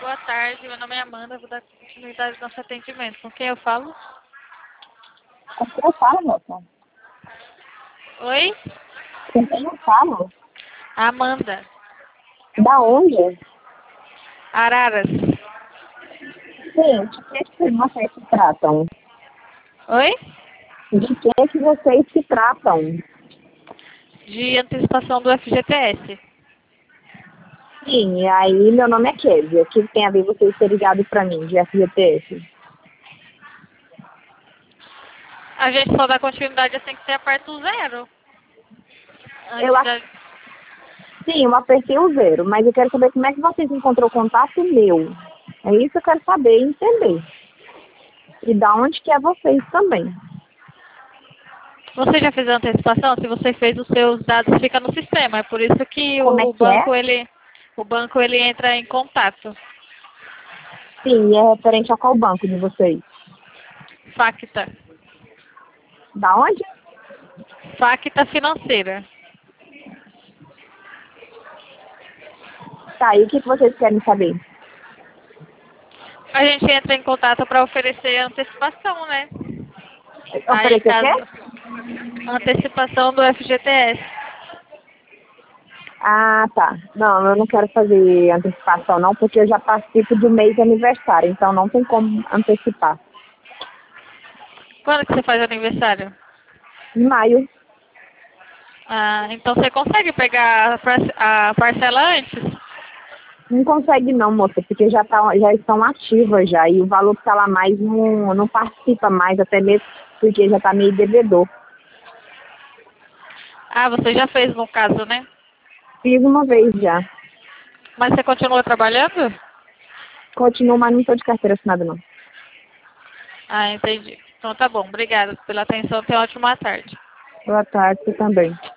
Boa tarde, meu nome é Amanda, vou dar continuidade ao nosso atendimento. Com quem eu falo? Com quem eu falo, moça? Oi? Com quem eu falo? Amanda. Da onde? Araras. Sim, de que vocês se tratam? Oi? De que vocês se tratam? De antecipação do FGTS. Sim, e aí meu nome é Kézia. O que tem a ver vocês terem ligado pra mim, de FGTS? A gente só dá continuidade assim que você aperta o zero. Eu Antes da... Sim, eu apertei o zero, mas eu quero saber como é que vocês encontrou o contato meu. É isso que eu quero saber e entender. E da onde que é vocês também. Você já fez a antecipação? Se você fez, os seus dados ficam no sistema. É por isso que Como é o que é? banco ele entra em contato. Sim, e é referente a qual banco de vocês? Facta. Da onde? Facta financeira. Tá, e o que vocês querem saber? A gente entra em contato para oferecer antecipação, né? Aí, Oferecer o quê? caso antecipação do FGTS. Ah, tá. Não, eu não quero fazer antecipação não, porque eu já participo do mês de aniversário, então não tem como antecipar. Quando que você faz aniversário? Em maio, Ah, então você consegue pegar a parcela antes? não consegue não, moça, porque já estão ativas já, e o valor que está lá mais não participa mais, até mesmo porque já está meio devedor. Ah, você já fez no caso, né? Fiz uma vez já. Mas você continua trabalhando? Continuo, mas não estou de carteira assinada não. Ah, entendi. Então tá bom. Obrigada pela atenção. Tenha uma ótima tarde. Boa tarde, você também.